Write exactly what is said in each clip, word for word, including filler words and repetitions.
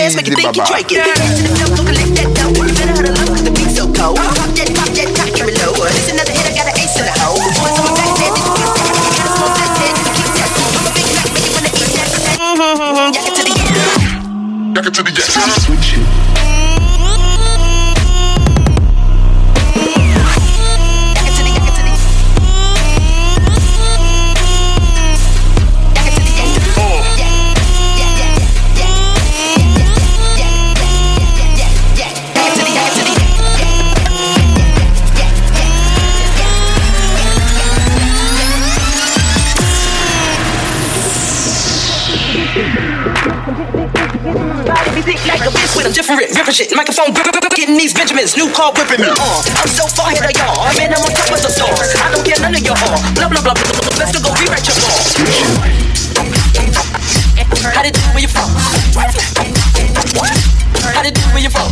fast, make you think you Drake it. Get to the flow, go collect that dough. You better hurt a love, cause the beat's so cold. Pop that, pop that, top, keep it low. This another hit, I got an ace in the hole. Once I'm back there, did you get that? You gotta smoke that, head, just keep that. I'm a big Mac, make you wanna eat that. Yak it to the yak. Yak it to the yak. Switch it. Like a bitch with a different ripping shit. Microphone getting these Benjamins. New car whipping me. Uh, I'm so far ahead of y'all. I mean, I'm on top of the stars. I don't care none of y'all. Blah, blah, blah, blah, blah. Let's go rewrite your ball. How they do where you from? How they do where you from?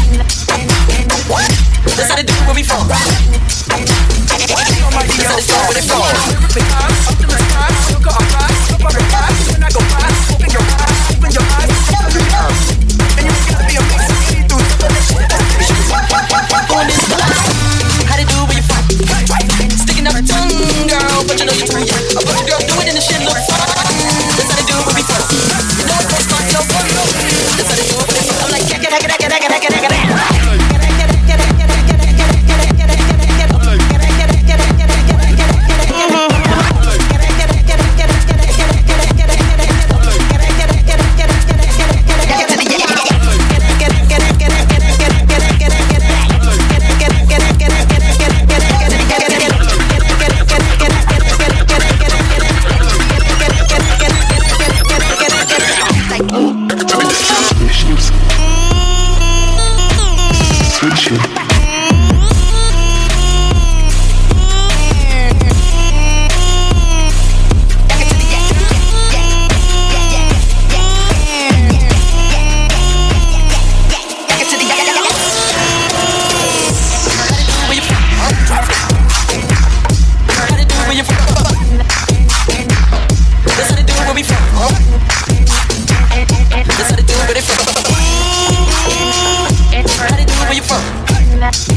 That's how they do where we from. That's how they do where they from. How they do where you from? Sticking up your tongue, girl, but you know you too young. A bunch of girls do it and the shit look fun. That's how they do where we from. You know it's not no fun, no. That's how they do it where they from. I'm like, hack it, hack it, hack it, hack it, hack it, hack it, hack it.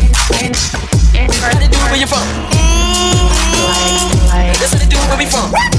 That's how they do it where we from.